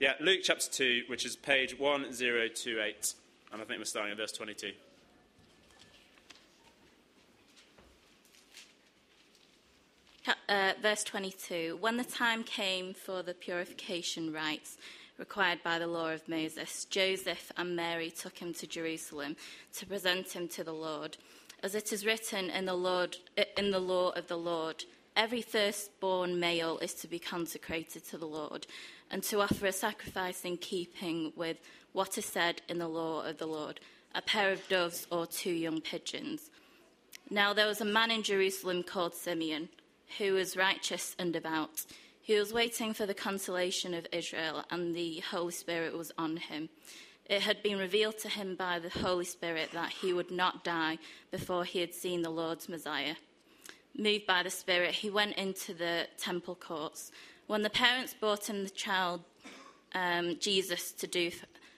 Yeah, Luke chapter 2, which is page 1028. And I think we're starting at verse 22. Verse 22. When the time came for the purification rites required by the law of Moses, Joseph and Mary took him to Jerusalem to present him to the Lord. As it is written in the law of the Lord, every firstborn male is to be consecrated to the Lord, and to offer a sacrifice in keeping with what is said in the law of the Lord, a pair of doves or 2 young pigeons. Now there was a man in Jerusalem called Simeon, who was righteous and devout. He was waiting for the consolation of Israel, and the Holy Spirit was on him. It had been revealed to him by the Holy Spirit that he would not die before he had seen the Lord's Messiah. Moved by the Spirit, he went into the temple courts. When the parents brought in the child Jesus to do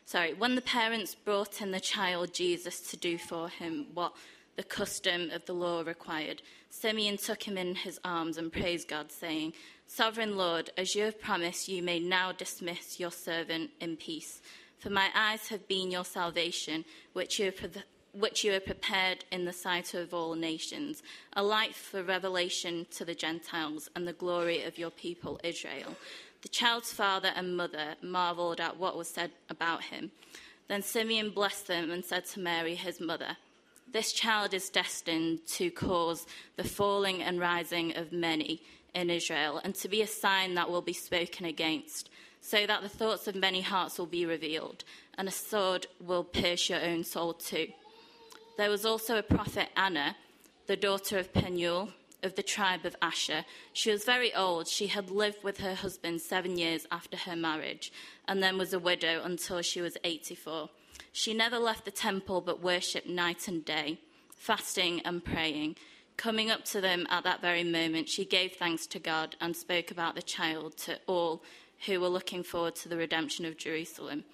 for him what the custom of the law required, Simeon took him in his arms and praised God, saying, "Sovereign Lord, as you have promised, you may now dismiss your servant in peace. For my eyes have been your salvation, which you have prepared in the sight of all nations, a light for revelation to the Gentiles and the glory of your people Israel." The child's father and mother marveled at what was said about him. Then Simeon blessed them and said to Mary, his mother, "This child is destined to cause the falling and rising of many in Israel, and to be a sign that will be spoken against, so that the thoughts of many hearts will be revealed, and a sword will pierce your own soul too." There was also a prophet Anna, the daughter of Penuel, of the tribe of Asher. She was very old. She had lived with her husband 7 years after her marriage, and then was a widow until she was 84. She never left the temple but worshipped night and day, fasting and praying. Coming up to them at that very moment, she gave thanks to God and spoke about the child to all who were looking forward to the redemption of Jerusalem.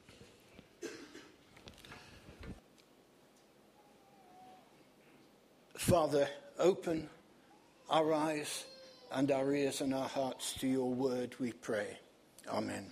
Father, open our eyes and our ears and our hearts to your word, we pray. Amen.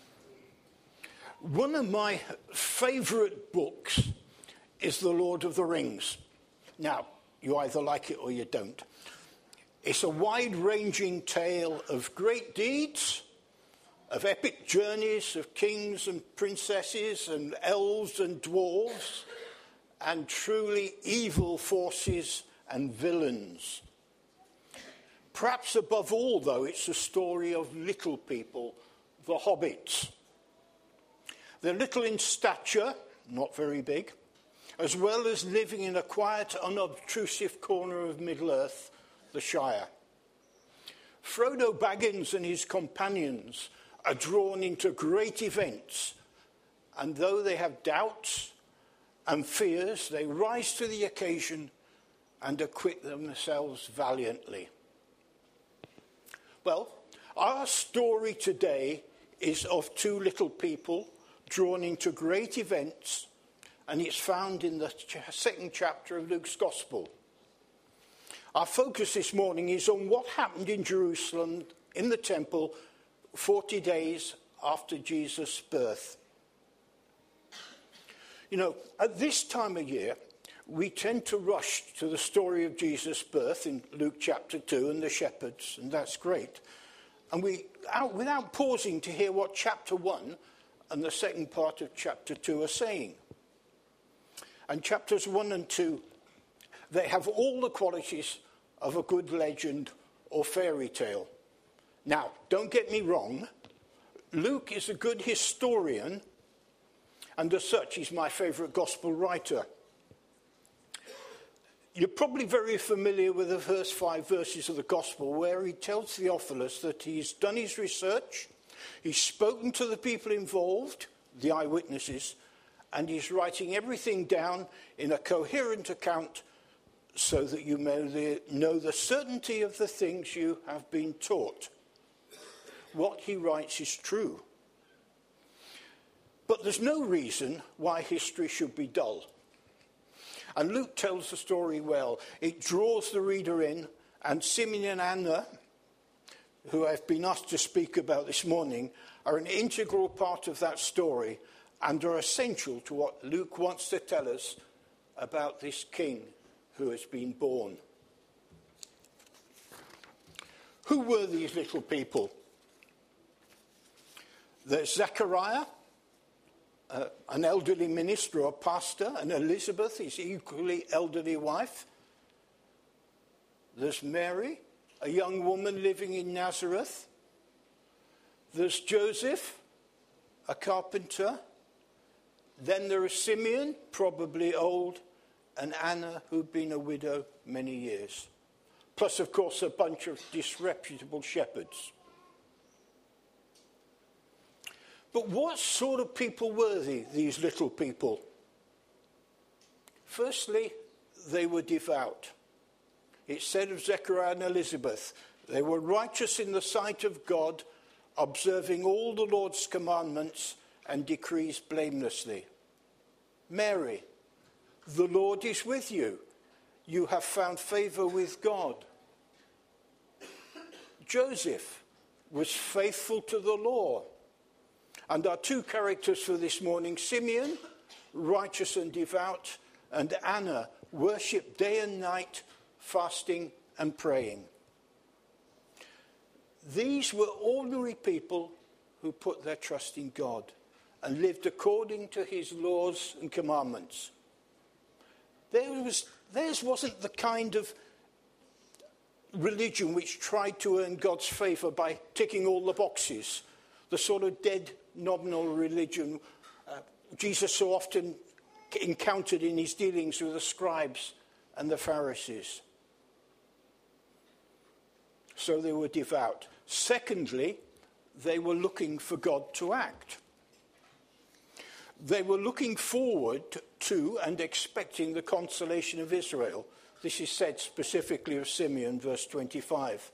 One of my favourite books is The Lord of the Rings. Now, you either like it or you don't. It's a wide-ranging tale of great deeds, of epic journeys of kings and princesses and elves and dwarves, and truly evil forces and villains. Perhaps above all, though, it's a story of little people, the hobbits. They're little in stature, not very big, as well as living in a quiet, unobtrusive corner of Middle-earth, the Shire. Frodo Baggins and his companions are drawn into great events, and though they have doubts and fears, they rise to the occasion and acquit themselves valiantly. Well, our story today is of 2 little people drawn into great events, and it's found in the 2nd chapter of Luke's Gospel. Our focus this morning is on what happened in Jerusalem in the temple 40 days after Jesus' birth. You know, at this time of year, we tend to rush to the story of Jesus' birth in Luke chapter 2 and the shepherds, and that's great. And without pausing to hear what chapter 1 and the second part of chapter 2 are saying. And chapters 1 and 2, they have all the qualities of a good legend or fairy tale. Now, don't get me wrong, Luke is a good historian, and as such, he's my favourite gospel writer. You're probably very familiar with the first 5 verses of the gospel where he tells Theophilus that he's done his research, he's spoken to the people involved, the eyewitnesses, and he's writing everything down in a coherent account so that you may know the certainty of the things you have been taught. What he writes is true. But there's no reason why history should be dull. And Luke tells the story well. It draws the reader in, and Simeon and Anna, who I've been asked to speak about this morning, are an integral part of that story and are essential to what Luke wants to tell us about this king who has been born. Who were these little people? There's Zechariah, an elderly minister or pastor, and Elizabeth, his equally elderly wife. There's Mary, a young woman living in Nazareth. There's Joseph, a carpenter. Then there is Simeon, probably old, and Anna, who'd been a widow many years. Plus, of course, a bunch of disreputable shepherds. But what sort of people were these little people? Firstly, they were devout. It said of Zechariah and Elizabeth, they were righteous in the sight of God, observing all the Lord's commandments and decrees blamelessly. Mary, the Lord is with you. You have found favor with God. Joseph was faithful to the law. And our two characters for this morning, Simeon, righteous and devout, and Anna, worshipped day and night, fasting and praying. These were ordinary people who put their trust in God and lived according to his laws and commandments. Theirs wasn't the kind of religion which tried to earn God's favour by ticking all the boxes, the sort of dead nominal religion Jesus so often encountered in his dealings with the scribes and the Pharisees. So they were devout. Secondly, they were looking for God to act. They were looking forward to and expecting the consolation of Israel. This is said specifically of Simeon, verse 25.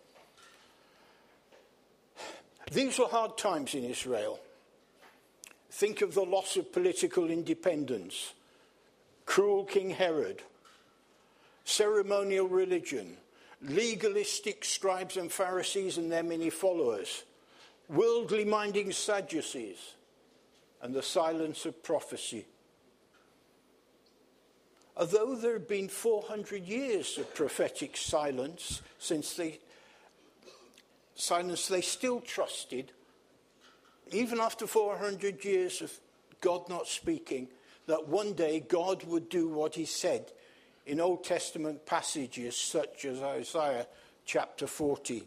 These were hard times in Israel. Think of the loss of political independence, cruel King Herod, ceremonial religion, legalistic scribes and Pharisees and their many followers, worldly-minded Sadducees, and the silence of prophecy. Although there had been 400 years of prophetic silence they still trusted, even after 400 years of God not speaking, that one day God would do what he said in Old Testament passages such as Isaiah chapter 40.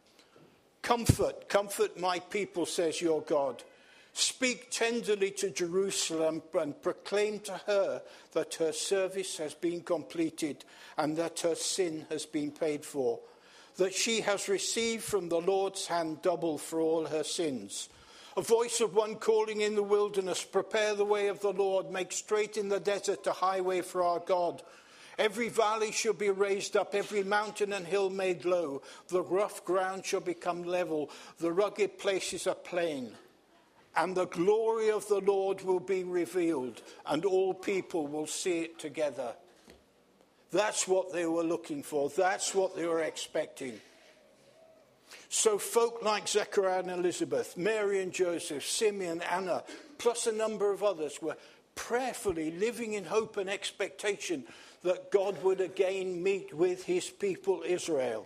Comfort my people, says your God. Speak tenderly to Jerusalem and proclaim to her that her service has been completed and that her sin has been paid for, that she has received from the Lord's hand double for all her sins. A voice of one calling in the wilderness, prepare the way of the Lord, make straight in the desert a highway for our God. Every valley shall be raised up, every mountain and hill made low. The rough ground shall become level, the rugged places a plain. And the glory of the Lord will be revealed, and all people will see it together. That's what they were looking for. That's what they were expecting. So folk like Zechariah and Elizabeth, Mary and Joseph, Simeon, Anna, plus a number of others were prayerfully living in hope and expectation that God would again meet with his people Israel.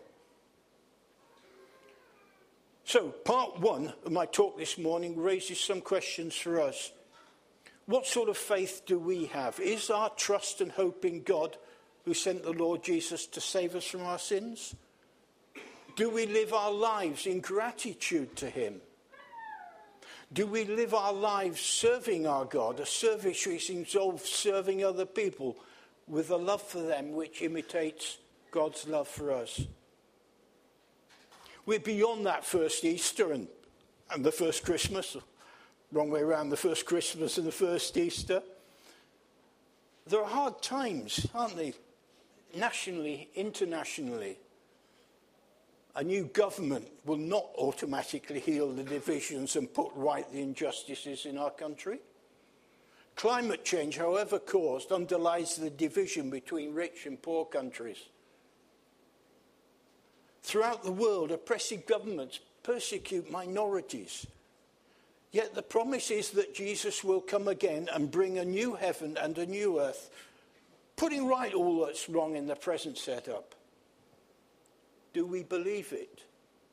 So, part one of my talk this morning raises some questions for us. What sort of faith do we have? Is our trust and hope in God who sent the Lord Jesus to save us from our sins? Do we live our lives in gratitude to him? Do we live our lives serving our God, a service which involves serving other people with a love for them which imitates God's love for us? We're beyond that first Easter and the first Christmas. Wrong way around, the first Christmas and the first Easter. There are hard times, aren't they? Nationally, internationally. A new government will not automatically heal the divisions and put right the injustices in our country. Climate change, however caused, underlies the division between rich and poor countries. Throughout the world, oppressive governments persecute minorities. Yet the promise is that Jesus will come again and bring a new heaven and a new earth, putting right all that's wrong in the present setup. Do we believe it?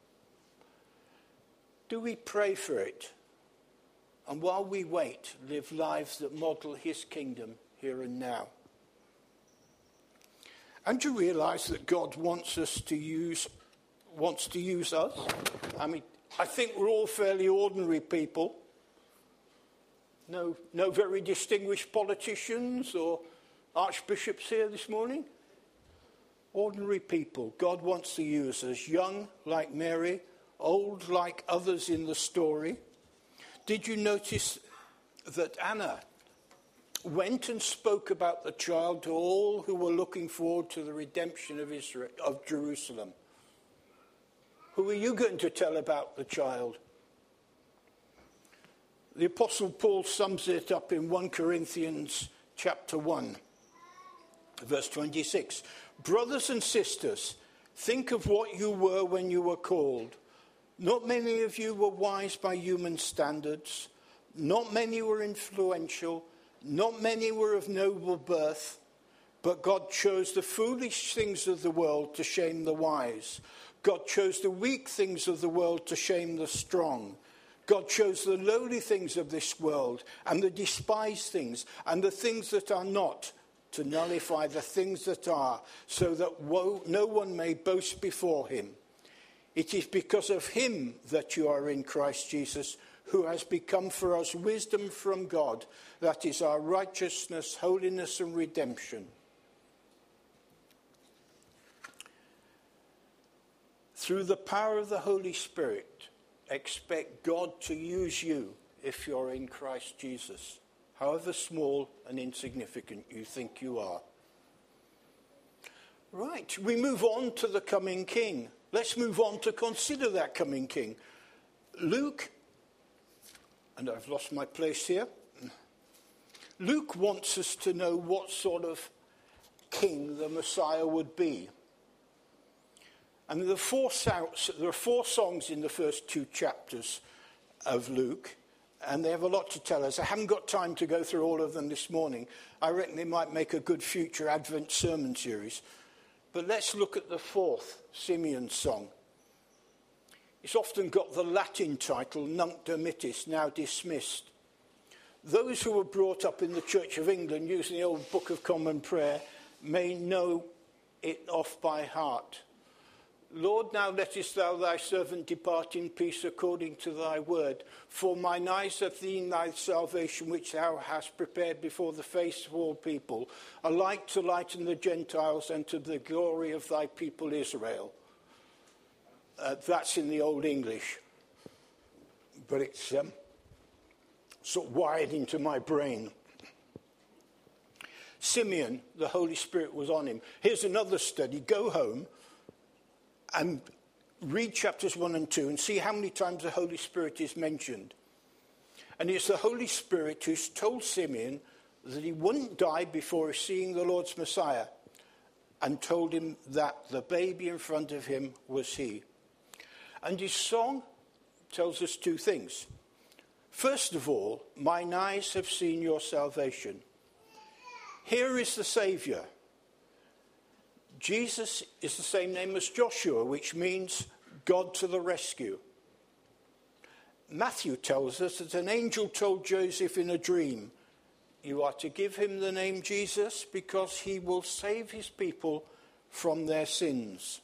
Do we pray for it? And while we wait, live lives that model his kingdom here and now? And do you realise that God wants to use us? I mean, I think we're all fairly ordinary people. No very distinguished politicians or archbishops here this morning. Ordinary people. God wants to use us, young like Mary, old like others in the story. Did you notice that Anna went and spoke about the child to all who were looking forward to the redemption of Jerusalem? Who are you going to tell about the child? The Apostle Paul sums it up in 1 Corinthians chapter 1, verse 26. Brothers and sisters, think of what you were when you were called. Not many of you were wise by human standards. Not many were influential. Not many were of noble birth. But God chose the foolish things of the world to shame the wise. God chose the weak things of the world to shame the strong. God chose the lowly things of this world and the despised things and the things that are not to nullify the things that are, so that no one may boast before him. It is because of him that you are in Christ Jesus, who has become for us wisdom from God, that is our righteousness, holiness and redemption. Through the power of the Holy Spirit, expect God to use you if you're in Christ Jesus, however small and insignificant you think you are. Right, we move on to the coming King. Let's move on to consider that coming King. Luke, and I've lost my place here. Luke wants us to know what sort of king the Messiah would be. And there are four songs in the first two chapters of Luke, and they have a lot to tell us. I haven't got time to go through all of them this morning. I reckon they might make a good future Advent sermon series. But let's look at the fourth, Simeon's song. It's often got the Latin title, Nunc Dimittis, now dismissed. Those who were brought up in the Church of England using the old Book of Common Prayer may know it off by heart. Lord, now lettest thou thy servant depart in peace according to thy word. For mine eyes have seen thy salvation, which thou hast prepared before the face of all people, a light to lighten the Gentiles and to the glory of thy people Israel. That's in the Old English, but it's sort of wired into my brain. Simeon, the Holy Spirit was on him. Here's another study. Go home and read chapters 1 and 2 and see how many times the Holy Spirit is mentioned. And it's the Holy Spirit who's told Simeon that he wouldn't die before seeing the Lord's Messiah, and told him that the baby in front of him was he. And his song tells us two things. First of all, mine eyes have seen your salvation. Here is the Saviour. Jesus is the same name as Joshua, which means God to the rescue. Matthew tells us that an angel told Joseph in a dream, you are to give him the name Jesus because he will save his people from their sins.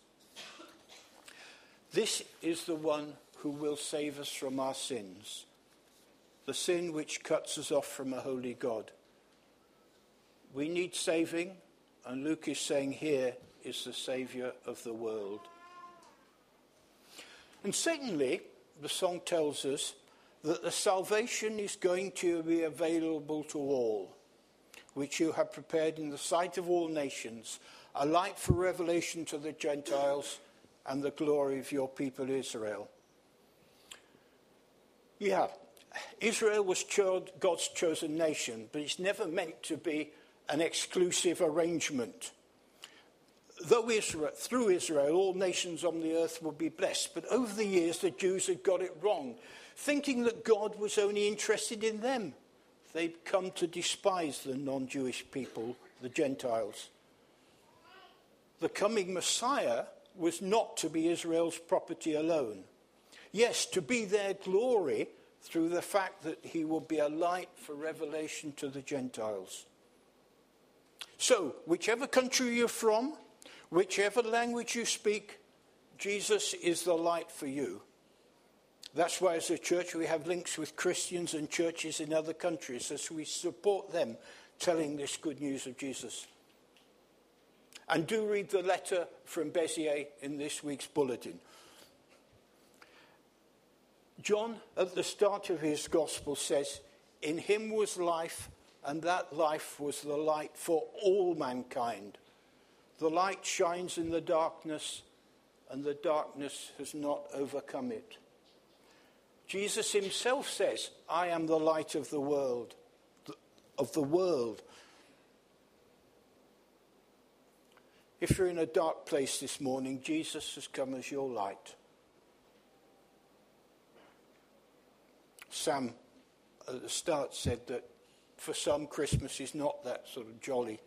This is the one who will save us from our sins, the sin which cuts us off from a holy God. We need saving, and Luke is saying here is the Saviour of the world. And secondly, the song tells us that the salvation is going to be available to all, which you have prepared in the sight of all nations, a light for revelation to the Gentiles and the glory of your people Israel. Yeah, Israel was God's chosen nation, but it's never meant to be an exclusive arrangement. though Israel, through Israel, all nations on the earth will be blessed. But over the years, the Jews had got it wrong, thinking that God was only interested in them. They'd come to despise the non-Jewish people, the Gentiles. The coming Messiah was not to be Israel's property alone. Yes, to be their glory through the fact that he will be a light for revelation to the Gentiles. So, whichever country you're from, whichever language you speak, Jesus is the light for you. That's why as a church we have links with Christians and churches in other countries as we support them telling this good news of Jesus. And do read the letter from Béziers in this week's bulletin. John, at the start of his gospel, says, "In him was life, and that life was the light for all mankind. The light shines in the darkness, and the darkness has not overcome it." Jesus himself says, "I am the light of the world." If you're in a dark place this morning, Jesus has come as your light. Sam at the start said that for some, Christmas is not that sort of jolly,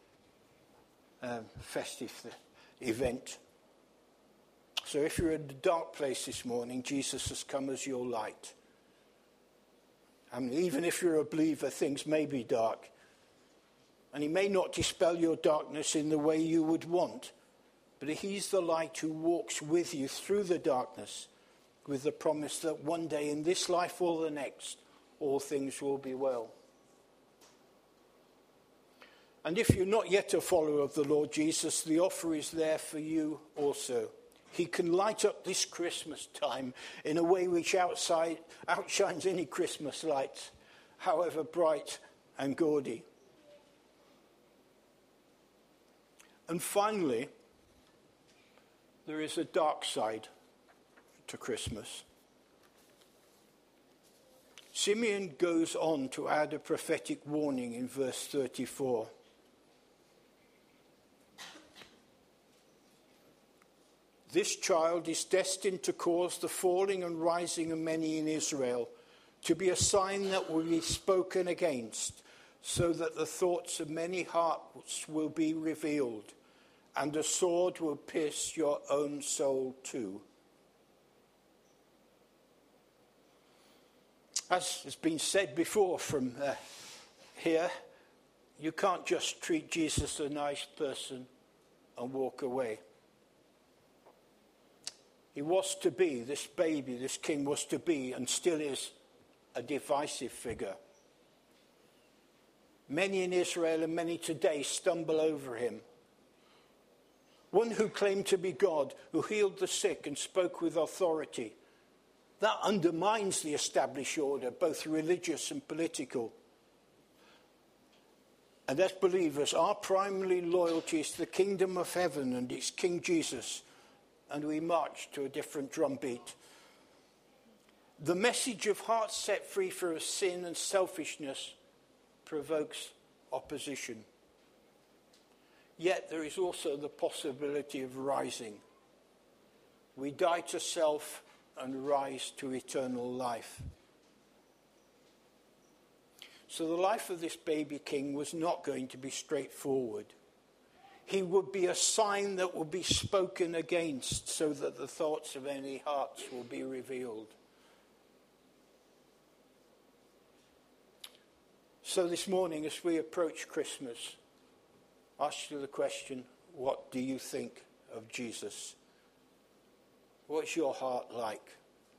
festive event. So if you're in a dark place this morning, Jesus has come as your light. And even if you're a believer, things may be dark. And he may not dispel your darkness in the way you would want. But he's the light who walks with you through the darkness with the promise that one day in this life or the next, all things will be well. And if you're not yet a follower of the Lord Jesus, the offer is there for you also. He can light up this Christmas time in a way which outshines any Christmas lights, however bright and gaudy. And finally, there is a dark side to Christmas. Simeon goes on to add a prophetic warning in verse 34. This child is destined to cause the falling and rising of many in Israel, to be a sign that will be spoken against, so that the thoughts of many hearts will be revealed, and a sword will pierce your own soul too. As has been said before from here, you can't just treat Jesus a nice person and walk away. He was to be, this baby, this king was to be, and still is, a divisive figure. Many in Israel and many today stumble over him. One who claimed to be God, who healed the sick and spoke with authority. That undermines the established order, both religious and political. And as believers, our primary loyalty is to the kingdom of heaven and its King Jesus, and we march to a different drumbeat. The message of hearts set free from sin and selfishness provokes opposition. Yet there is also the possibility of rising. We die to self and rise to eternal life. So the life of this baby king was not going to be straightforward. He would be a sign that will be spoken against, so that the thoughts of any hearts will be revealed. So this morning, as we approach Christmas, ask you the question, what do you think of Jesus? What's your heart like?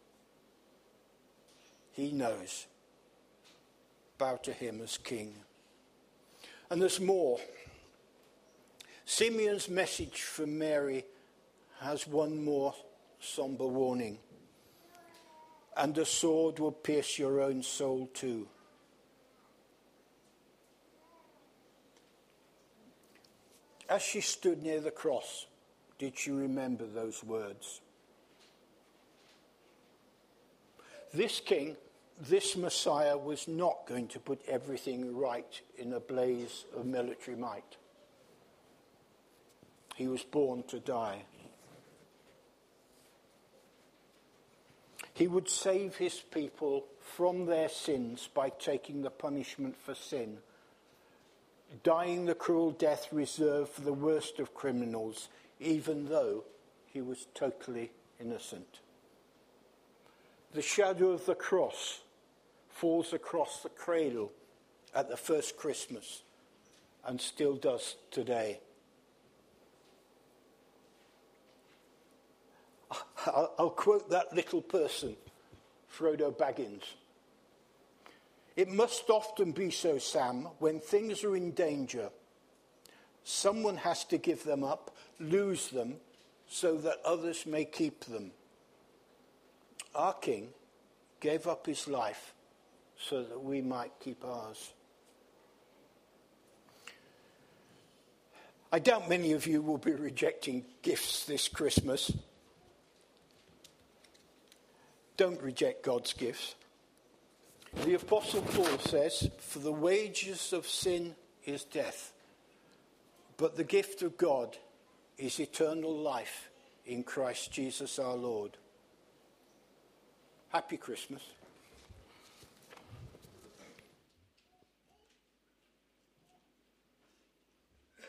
He knows. Bow to him as king. And there's more. Simeon's message from Mary has one more somber warning. And a sword will pierce your own soul too. As she stood near the cross, did she remember those words? This king, this Messiah, was not going to put everything right in a blaze of military might. He was born to die. He would save his people from their sins by taking the punishment for sin, dying the cruel death reserved for the worst of criminals, even though he was totally innocent. The shadow of the cross falls across the cradle at the first Christmas and still does today. I'll quote that little person, Frodo Baggins. It must often be so, Sam, when things are in danger. Someone has to give them up, lose them, so that others may keep them. Our King gave up his life so that we might keep ours. I doubt many of you will be rejecting gifts this Christmas. Don't reject God's gifts. The Apostle Paul says, "For the wages of sin is death, but the gift of God is eternal life in Christ Jesus our Lord." Happy Christmas.